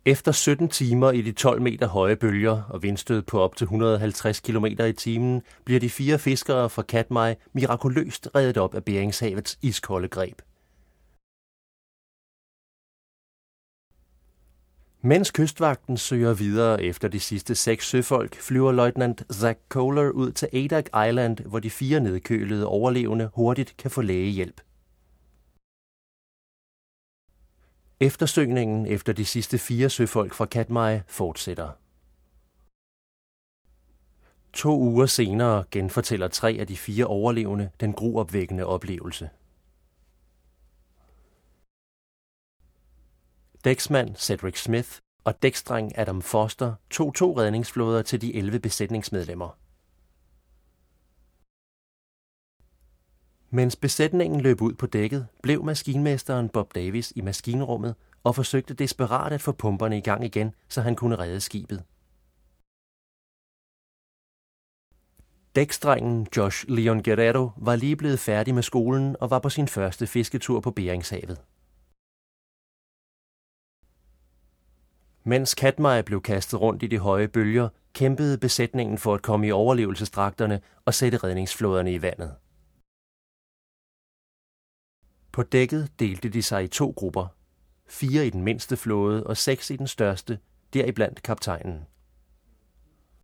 Efter 17 timer i de 12 meter høje bølger og vindstød på op til 150 km i timen, bliver de 4 fiskere fra Katmai mirakuløst reddet op af Beringshavets iskolde greb. Mens kystvagten søger videre efter de sidste 6 søfolk, flyver løjtnant Zach Kohler ud til Adak Island, hvor de 4 nedkølede overlevende hurtigt kan få lægehjælp. Eftersøgningen efter de sidste 4 søfolk fra Katmai fortsætter. 2 uger senere genfortæller 3 af de 4 overlevende den gruopvækkende oplevelse. Dæksmand Cedric Smith og dæksdreng Adam Foster tog 2 redningsflåder til de 11 besætningsmedlemmer. Mens besætningen løb ud på dækket, blev maskinmesteren Bob Davis i maskinrummet og forsøgte desperat at få pumperne i gang igen, så han kunne redde skibet. Dæksdrengen Josh Leon Guerrero var lige blevet færdig med skolen og var på sin første fisketur på Beringshavet. Mens Katmai blev kastet rundt i de høje bølger, kæmpede besætningen for at komme i overlevelsesdragterne og sætte redningsflåderne i vandet. På dækket delte de sig i 2 grupper. 4 i den mindste flåde og 6 i den største, deriblandt kaptajnen.